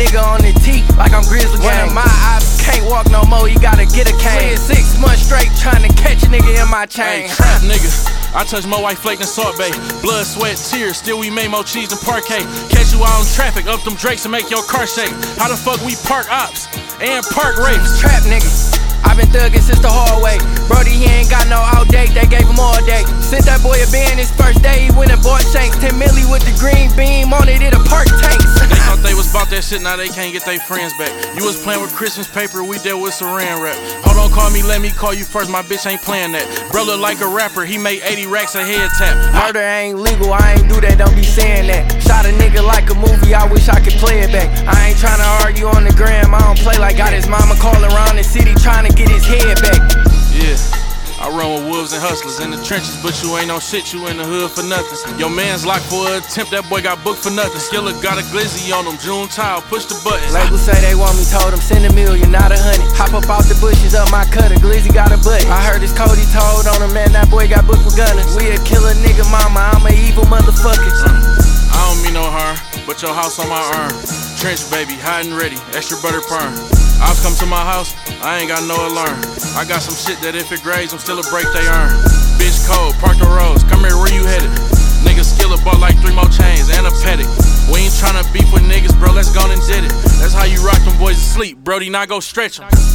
nigga on the tee like I'm Grizzly Gang. One of my ops can't walk no more, he gotta get a cane. 6 months straight trying to catch a nigga in my chain. Hey, trap nigga, I touch more white flake than Salt Bay. Blood, sweat, tears, still we made more cheese than parquet. Catch you out in traffic, up them drakes and make your car shake. How the fuck we park ops and park rapes? Trap nigga, I been thuggin' since the hallway. Brody, he ain't got no outdate, they gave him all day. Sent that boy a band his first day, he went and bought Shanks. 10 milli with the green beam on it, it'll park tanks. They thought they was about that shit, now they can't get their friends back. You was playing with Christmas paper, we dealt with saran wrap. Hold on, call me, let me call you first, my bitch ain't playing that. Bro look like a rapper, he made 80 racks a head tap. Murder ain't legal, I ain't do that, don't be saying that. Shot a nigga like a movie, I wish I could play it back. I ain't tryna argue on the gram, I don't play like got his mama call around the city trying to get his head back. Yeah, I run with wolves and hustlers in the trenches, but you ain't no shit, you in the hood for nothing. Your man's locked for an attempt, that boy got booked for nothing. Skiller got a glizzy on him, June tile, push the button. Labels say they want me, told them send $1 million, not 100. Hop up out the bushes, up my cutter, glizzy got a butt. I heard this Cody told on him, man, that boy got booked with gunners. We a killer nigga mama, I'm a evil motherfucker. I don't mean no harm, but your house on my arm. Trench baby, hot and ready, extra butter perm. Ops come to my house, I ain't got no alarm. I got some shit that if it grades, I'm still a break they earn. Bitch cold, park the roads, come here, where you headed? Nigga Skiller bought like 3 more chains and a Patek. We ain't tryna beef with niggas, bro, let's go and did it. That's how you rock them boys to sleep, Brody, now go stretch 'em.